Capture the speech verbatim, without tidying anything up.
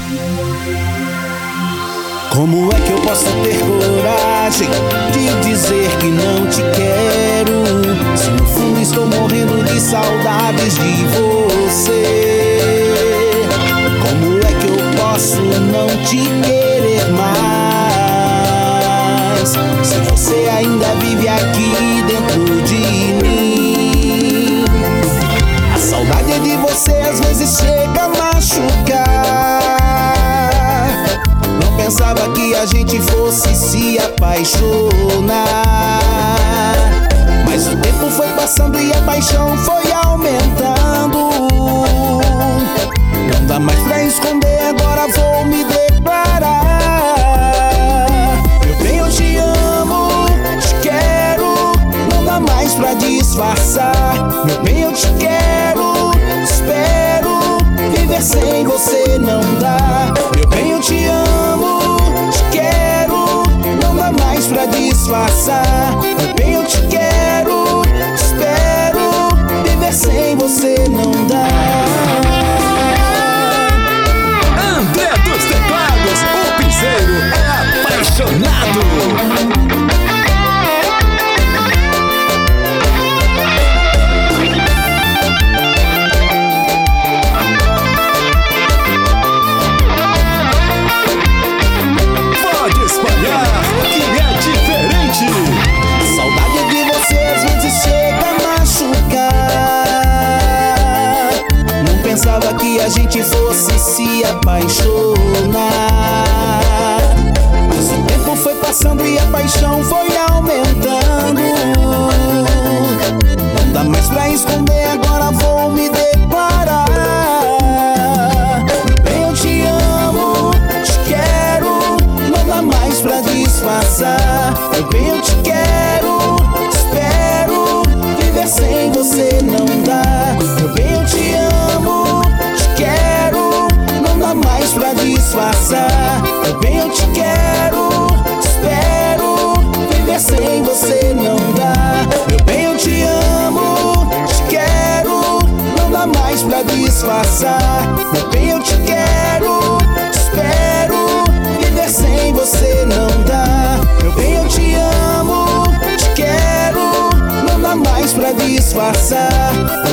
Como é que eu posso ter coragem de dizer que não te quero, se no fundo estou morrendo de saudades de você? Como é que eu posso não te querer mais, se você ainda vive aqui dentro de mim? A saudade de você às vezes chega a machucar. Não pensava que a gente fosse se apaixonar, mas o tempo foi passando e a paixão foi aumentando. Não dá mais pra esconder, agora vou me declarar. Meu bem, eu te amo, te quero, não dá mais pra disfarçar. Meu bem, eu te quero, espero, viver sem você não dá. Meu bem, eu te amo, te quero, não dá mais pra disfarçar. Meu bem, eu te quero, espero, viver sem você não dá. André dos Teclados, o piseiro é apaixonado. Pensava que a gente fosse se apaixonar, mas o tempo foi passando e a paixão foi aumentando. Não dá mais pra esconder, agora vou me declarar. Meu bem, eu te amo, te quero, não dá mais pra disfarçar. Meu bem, eu te quero, espero, viver sem você não dá. Meu bem, eu te amo, mais pra disfarçar. Meu bem, eu te quero, espero, viver sem você não dá. Meu bem, eu te amo, te quero, não dá mais pra disfarçar. Meu bem, eu te quero, espero, viver sem você não dá. Meu bem, eu te amo, te quero, não dá mais pra disfarçar.